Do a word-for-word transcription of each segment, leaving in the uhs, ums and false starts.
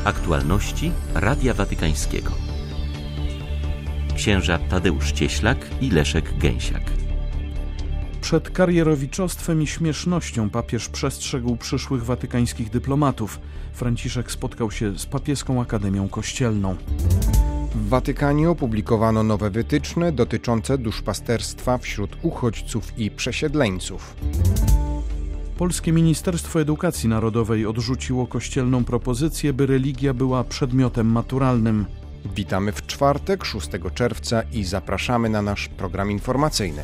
Aktualności Radia Watykańskiego. Księża Tadeusz Cieślak i Leszek Gęsiak. Przed karierowiczostwem i śmiesznością papież przestrzegł przyszłych watykańskich dyplomatów. Franciszek spotkał się z Papieską Akademią Kościelną. W Watykanie opublikowano nowe wytyczne dotyczące duszpasterstwa wśród uchodźców i przesiedleńców. Polskie Ministerstwo Edukacji Narodowej odrzuciło kościelną propozycję, by religia była przedmiotem maturalnym. Witamy w czwartek, szóstego czerwca i zapraszamy na nasz program informacyjny.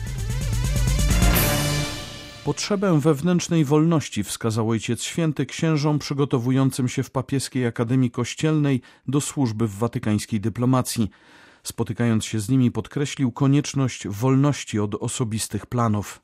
Potrzebę wewnętrznej wolności wskazał Ojciec Święty księżom przygotowującym się w Papieskiej Akademii Kościelnej do służby w watykańskiej dyplomacji. Spotykając się z nimi, podkreślił konieczność wolności od osobistych planów.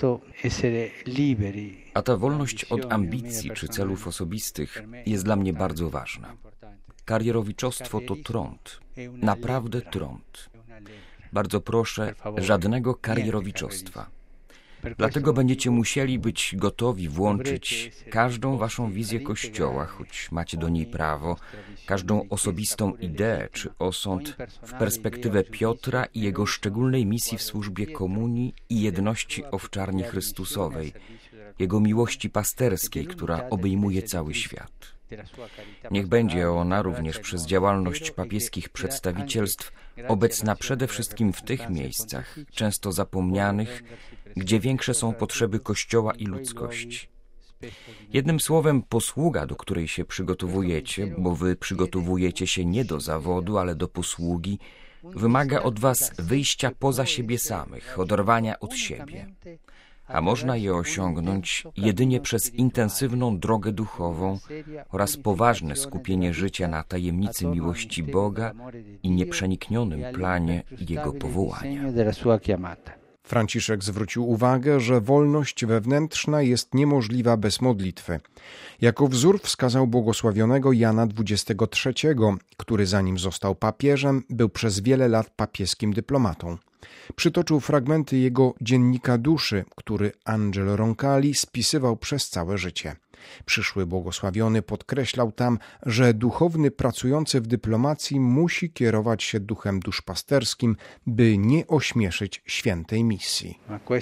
A ta wolność od ambicji czy celów osobistych jest dla mnie bardzo ważna. Karierowiczostwo to trąd, naprawdę trąd. Bardzo proszę, żadnego karierowiczostwa. Dlatego będziecie musieli być gotowi włączyć każdą waszą wizję Kościoła, choć macie do niej prawo, każdą osobistą ideę czy osąd w perspektywę Piotra i jego szczególnej misji w służbie komunii i jedności owczarni Chrystusowej, jego miłości pasterskiej, która obejmuje cały świat. Niech będzie ona również przez działalność papieskich przedstawicielstw obecna przede wszystkim w tych miejscach, często zapomnianych, gdzie większe są potrzeby Kościoła i ludzkości. Jednym słowem, posługa, do której się przygotowujecie, bo wy przygotowujecie się nie do zawodu, ale do posługi, wymaga od was wyjścia poza siebie samych, oderwania od siebie. A można je osiągnąć jedynie przez intensywną drogę duchową oraz poważne skupienie życia na tajemnicy miłości Boga i nieprzeniknionym planie Jego powołania. Franciszek zwrócił uwagę, że wolność wewnętrzna jest niemożliwa bez modlitwy. Jako wzór wskazał błogosławionego Jana dwudziestego trzeciego, który zanim został papieżem, był przez wiele lat papieskim dyplomatą. Przytoczył fragmenty jego dziennika duszy, który Angelo Roncalli spisywał przez całe życie. Przyszły błogosławiony podkreślał tam, że duchowny pracujący w dyplomacji musi kierować się duchem duszpasterskim, by nie ośmieszyć świętej misji.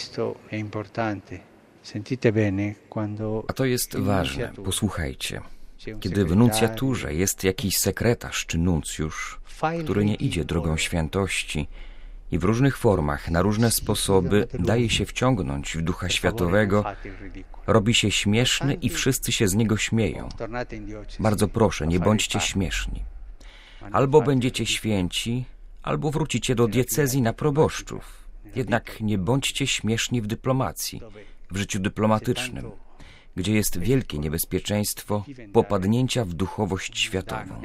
A to jest ważne, posłuchajcie. Kiedy w nuncjaturze jest jakiś sekretarz czy nuncjusz, który nie idzie drogą świętości i w różnych formach, na różne sposoby daje się wciągnąć w ducha światowego, robi się śmieszny i wszyscy się z niego śmieją. Bardzo proszę, nie bądźcie śmieszni. Albo będziecie święci, albo wrócicie do diecezji na proboszczów. Jednak nie bądźcie śmieszni w dyplomacji, w życiu dyplomatycznym, gdzie jest wielkie niebezpieczeństwo popadnięcia w duchowość światową.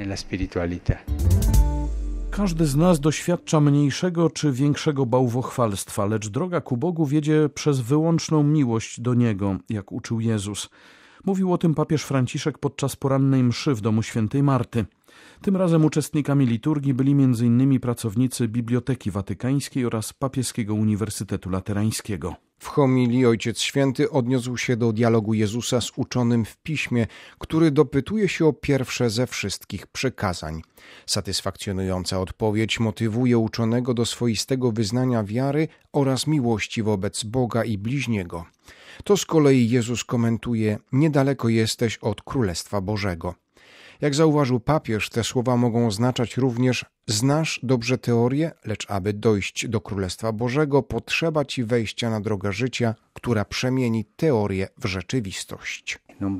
Każdy z nas doświadcza mniejszego czy większego bałwochwalstwa, lecz droga ku Bogu wiedzie przez wyłączną miłość do Niego, jak uczył Jezus. Mówił o tym papież Franciszek podczas porannej mszy w domu świętej Marty. Tym razem uczestnikami liturgii byli między innymi pracownicy Biblioteki Watykańskiej oraz Papieskiego Uniwersytetu Laterańskiego. W homilii Ojciec Święty odniósł się do dialogu Jezusa z uczonym w Piśmie, który dopytuje się o pierwsze ze wszystkich przykazań. Satysfakcjonująca odpowiedź motywuje uczonego do swoistego wyznania wiary oraz miłości wobec Boga i bliźniego. To z kolei Jezus komentuje: niedaleko jesteś od Królestwa Bożego. Jak zauważył papież, te słowa mogą oznaczać również: znasz dobrze teorię, lecz aby dojść do Królestwa Bożego, potrzeba ci wejścia na drogę życia, która przemieni teorię w rzeczywistość.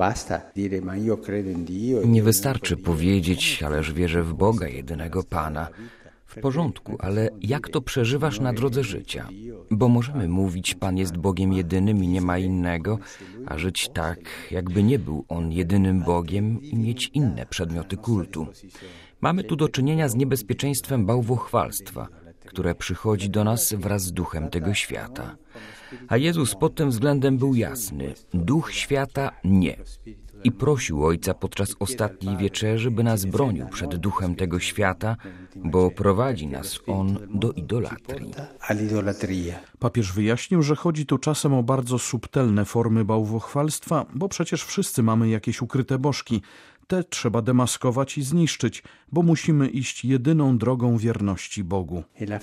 Nie wystarczy powiedzieć, ależ wierzę w Boga, jedynego Pana. W porządku, ale jak to przeżywasz na drodze życia? Bo możemy mówić, Pan jest Bogiem jedynym i nie ma innego, a żyć tak, jakby nie był On jedynym Bogiem i mieć inne przedmioty kultu. Mamy tu do czynienia z niebezpieczeństwem bałwochwalstwa, które przychodzi do nas wraz z duchem tego świata. A Jezus pod tym względem był jasny. Duch świata nie. I prosił Ojca podczas ostatniej wieczerzy, by nas bronił przed duchem tego świata, bo prowadzi nas on do idolatrii. Papież wyjaśnił, że chodzi tu czasem o bardzo subtelne formy bałwochwalstwa, bo przecież wszyscy mamy jakieś ukryte bożki. Te trzeba demaskować i zniszczyć, bo musimy iść jedyną drogą wierności Bogu.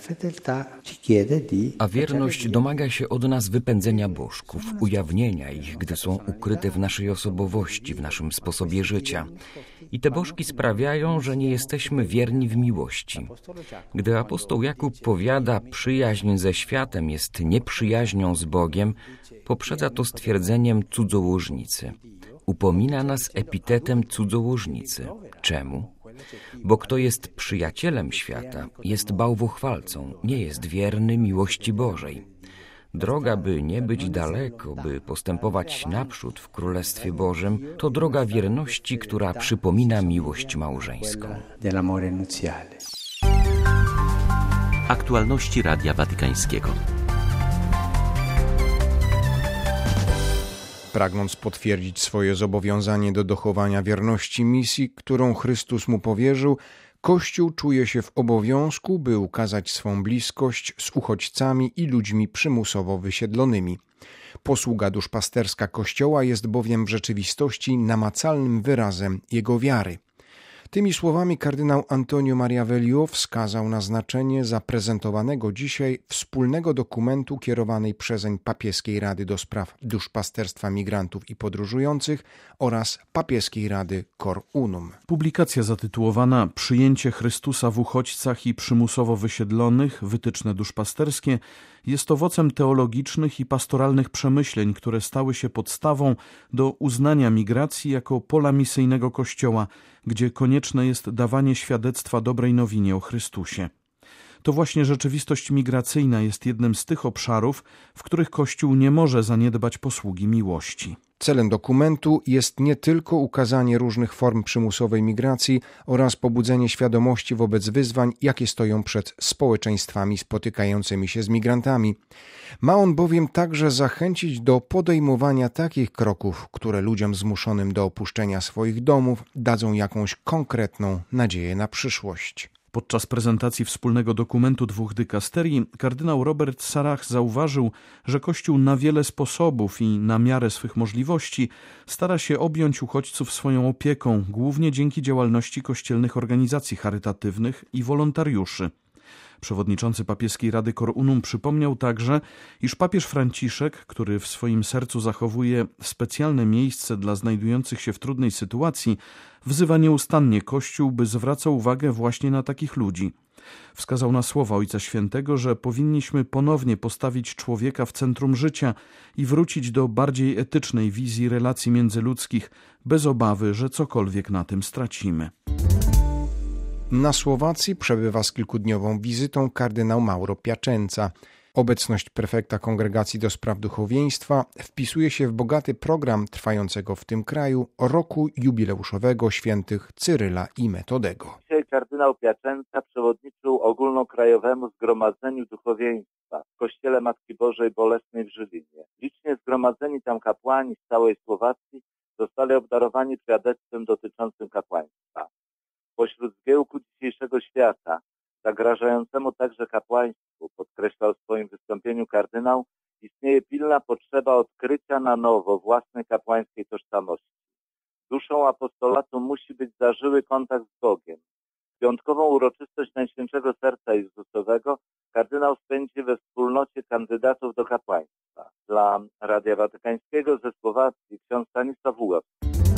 A wierność domaga się od nas wypędzenia bożków, ujawnienia ich, gdy są ukryte w naszej osobowości, w naszym sposobie życia. I te bożki sprawiają, że nie jesteśmy wierni w miłości. Gdy apostoł Jakub powiada, przyjaźń ze światem jest nieprzyjaźnią z Bogiem, poprzedza to stwierdzeniem cudzołożnicy. Upomina nas epitetem cudzołożnicy. Czemu? Bo kto jest przyjacielem świata, jest bałwochwalcą, nie jest wierny miłości Bożej. Droga, by nie być daleko, by postępować naprzód w Królestwie Bożym, to droga wierności, która przypomina miłość małżeńską. Aktualności Radia Watykańskiego. Pragnąc potwierdzić swoje zobowiązanie do dochowania wierności misji, którą Chrystus mu powierzył, Kościół czuje się w obowiązku, by ukazać swą bliskość z uchodźcami i ludźmi przymusowo wysiedlonymi. Posługa duszpasterska Kościoła jest bowiem w rzeczywistości namacalnym wyrazem jego wiary. Tymi słowami kardynał Antonio Maria Velio wskazał na znaczenie zaprezentowanego dzisiaj wspólnego dokumentu kierowanej przezeń Papieskiej Rady do Spraw Duszpasterstwa Migrantów i Podróżujących oraz Papieskiej Rady Cor Unum. Publikacja zatytułowana Przyjęcie Chrystusa w uchodźcach i przymusowo wysiedlonych, wytyczne duszpasterskie, jest owocem teologicznych i pastoralnych przemyśleń, które stały się podstawą do uznania migracji jako pola misyjnego Kościoła, gdzie konieczne jest dawanie świadectwa dobrej nowinie o Chrystusie. To właśnie rzeczywistość migracyjna jest jednym z tych obszarów, w których Kościół nie może zaniedbać posługi miłości. Celem dokumentu jest nie tylko ukazanie różnych form przymusowej migracji oraz pobudzenie świadomości wobec wyzwań, jakie stoją przed społeczeństwami spotykającymi się z migrantami. Ma on bowiem także zachęcić do podejmowania takich kroków, które ludziom zmuszonym do opuszczenia swoich domów dadzą jakąś konkretną nadzieję na przyszłość. Podczas prezentacji wspólnego dokumentu dwóch dykasterii kardynał Robert Sarach zauważył, że Kościół na wiele sposobów i na miarę swych możliwości stara się objąć uchodźców swoją opieką, głównie dzięki działalności kościelnych organizacji charytatywnych i wolontariuszy. Przewodniczący Papieskiej Rady Cor Unum przypomniał także, iż papież Franciszek, który w swoim sercu zachowuje specjalne miejsce dla znajdujących się w trudnej sytuacji, wzywa nieustannie Kościół, by zwracał uwagę właśnie na takich ludzi. Wskazał na słowa Ojca Świętego, że powinniśmy ponownie postawić człowieka w centrum życia i wrócić do bardziej etycznej wizji relacji międzyludzkich, bez obawy, że cokolwiek na tym stracimy. Na Słowacji przebywa z kilkudniową wizytą kardynał Mauro Piacenza. Obecność prefekta Kongregacji do Spraw Duchowieństwa wpisuje się w bogaty program trwającego w tym kraju roku jubileuszowego świętych Cyryla i Metodego. Dzisiaj kardynał Piacenza przewodniczył ogólnokrajowemu Zgromadzeniu Duchowieństwa w Kościele Matki Bożej Bolesnej w Żylinie. Licznie zgromadzeni tam kapłani z całej Słowacji zostali obdarowani świadectwem dotyczącym kapłaństwa. Pośród zgiełku dzisiejszego świata, zagrażającemu także kapłaństwu, podkreślał w swoim wystąpieniu kardynał, istnieje pilna potrzeba odkrycia na nowo własnej kapłańskiej tożsamości. Duszą apostolatu musi być zażyły kontakt z Bogiem. Piątkową uroczystość Najświętszego Serca Jezusowego kardynał spędzi we wspólnocie kandydatów do kapłaństwa. Dla Radia Watykańskiego ze Słowacji ksiądz Stanisław Ługowski.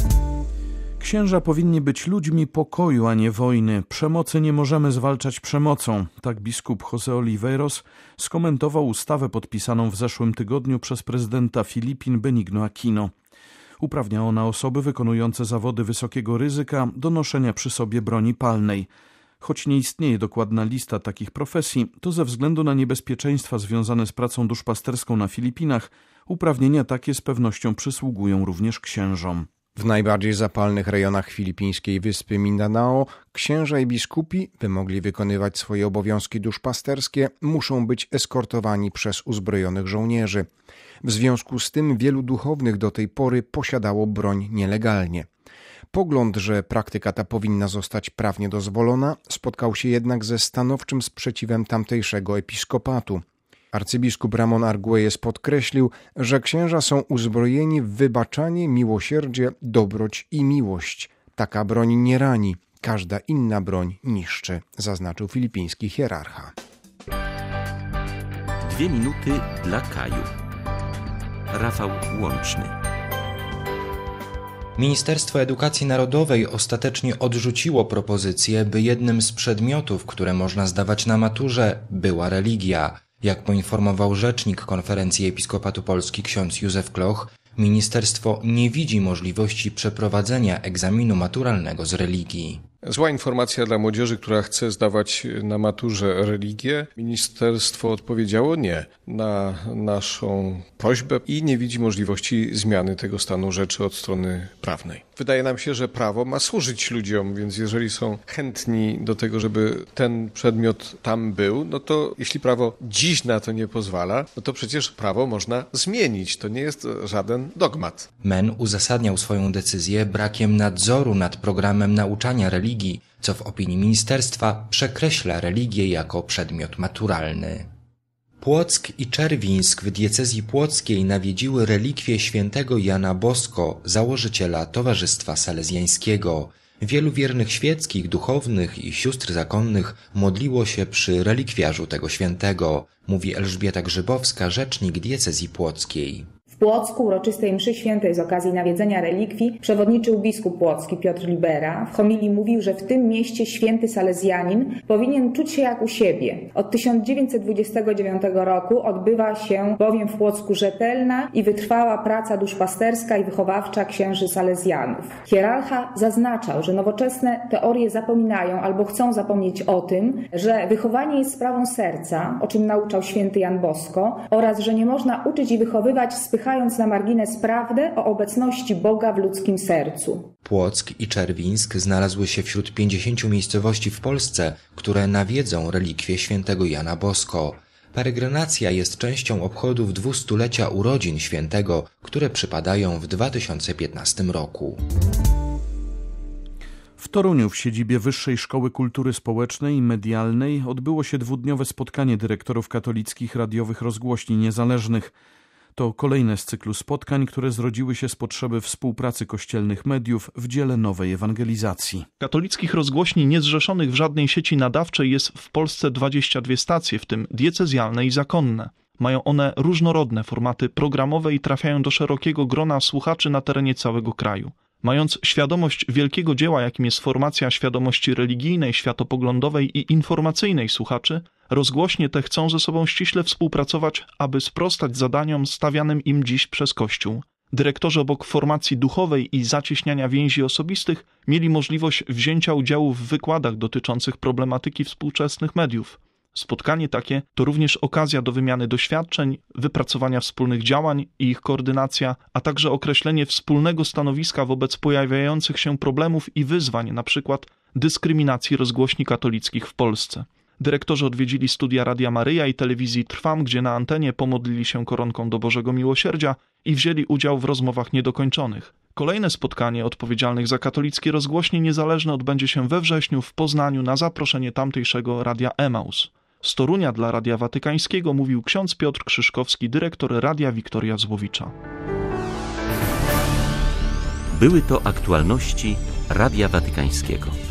Księża powinni być ludźmi pokoju, a nie wojny. Przemocy nie możemy zwalczać przemocą. Tak biskup José Oliveiros skomentował ustawę podpisaną w zeszłym tygodniu przez prezydenta Filipin Benigno Aquino. Uprawnia ona osoby wykonujące zawody wysokiego ryzyka do noszenia przy sobie broni palnej. Choć nie istnieje dokładna lista takich profesji, to ze względu na niebezpieczeństwa związane z pracą duszpasterską na Filipinach, uprawnienia takie z pewnością przysługują również księżom. W najbardziej zapalnych rejonach filipińskiej wyspy Mindanao księża i biskupi, by mogli wykonywać swoje obowiązki duszpasterskie, muszą być eskortowani przez uzbrojonych żołnierzy. W związku z tym wielu duchownych do tej pory posiadało broń nielegalnie. Pogląd, że praktyka ta powinna zostać prawnie dozwolona, spotkał się jednak ze stanowczym sprzeciwem tamtejszego episkopatu. Arcybiskup Ramon Arguelles podkreślił, że księża są uzbrojeni w wybaczanie, miłosierdzie, dobroć i miłość. Taka broń nie rani, każda inna broń niszczy, zaznaczył filipiński hierarcha. Dwie minuty dla Kaju. Rafał Łączny. Ministerstwo Edukacji Narodowej ostatecznie odrzuciło propozycję, by jednym z przedmiotów, które można zdawać na maturze, była religia. Jak poinformował rzecznik Konferencji Episkopatu Polski ksiądz Józef Kloch, ministerstwo nie widzi możliwości przeprowadzenia egzaminu maturalnego z religii. Zła informacja dla młodzieży, która chce zdawać na maturze religię. Ministerstwo odpowiedziało nie na naszą prośbę i nie widzi możliwości zmiany tego stanu rzeczy od strony prawnej. Wydaje nam się, że prawo ma służyć ludziom, więc jeżeli są chętni do tego, żeby ten przedmiot tam był, no to jeśli prawo dziś na to nie pozwala, no to przecież prawo można zmienić. To nie jest żaden dogmat. M E N uzasadniał swoją decyzję brakiem nadzoru nad programem nauczania religii, co w opinii ministerstwa przekreśla religię jako przedmiot maturalny. Płock i Czerwińsk w diecezji płockiej nawiedziły relikwie świętego Jana Bosko, założyciela Towarzystwa Salezjańskiego. Wielu wiernych świeckich, duchownych i sióstr zakonnych modliło się przy relikwiarzu tego świętego, mówi Elżbieta Grzybowska, rzecznik diecezji płockiej. W Płocku uroczystej mszy świętej z okazji nawiedzenia relikwii przewodniczył biskup płocki Piotr Libera. W homilii mówił, że w tym mieście święty salezjanin powinien czuć się jak u siebie. Od tysiąc dziewięćset dwudziestego dziewiątego roku odbywa się bowiem w Płocku rzetelna i wytrwała praca duszpasterska i wychowawcza księży salezjanów. Hierarcha zaznaczał, że nowoczesne teorie zapominają albo chcą zapomnieć o tym, że wychowanie jest sprawą serca, o czym nauczał święty Jan Bosko, oraz że nie można uczyć i wychowywać spychając na margines prawdę o obecności Boga w ludzkim sercu. Płock i Czerwińsk znalazły się wśród pięćdziesięciu miejscowości w Polsce, które nawiedzą relikwie świętego Jana Bosko. Peregrinacja jest częścią obchodów dwustulecia urodzin świętego, które przypadają w dwa tysiące piętnastym roku. W Toruniu w siedzibie Wyższej Szkoły Kultury Społecznej i Medialnej odbyło się dwudniowe spotkanie dyrektorów katolickich radiowych rozgłośni niezależnych. To kolejne z cyklu spotkań, które zrodziły się z potrzeby współpracy kościelnych mediów w dziele nowej ewangelizacji. Katolickich rozgłośni niezrzeszonych w żadnej sieci nadawczej jest w Polsce dwadzieścia dwie stacje, w tym diecezjalne i zakonne. Mają one różnorodne formaty programowe i trafiają do szerokiego grona słuchaczy na terenie całego kraju. Mając świadomość wielkiego dzieła, jakim jest formacja świadomości religijnej, światopoglądowej i informacyjnej słuchaczy, rozgłośnie te chcą ze sobą ściśle współpracować, aby sprostać zadaniom stawianym im dziś przez Kościół. Dyrektorzy obok formacji duchowej i zacieśniania więzi osobistych mieli możliwość wzięcia udziału w wykładach dotyczących problematyki współczesnych mediów. Spotkanie takie to również okazja do wymiany doświadczeń, wypracowania wspólnych działań i ich koordynacja, a także określenie wspólnego stanowiska wobec pojawiających się problemów i wyzwań, np. dyskryminacji rozgłośni katolickich w Polsce. Dyrektorzy odwiedzili studia Radia Maryja i telewizji Trwam, gdzie na antenie pomodlili się koronką do Bożego Miłosierdzia i wzięli udział w rozmowach niedokończonych. Kolejne spotkanie odpowiedzialnych za katolickie rozgłośnie niezależne odbędzie się we wrześniu w Poznaniu na zaproszenie tamtejszego Radia Emaus. Z Torunia dla Radia Watykańskiego mówił ksiądz Piotr Krzyszkowski, dyrektor Radia Wiktoria Złowicza. Były to aktualności Radia Watykańskiego.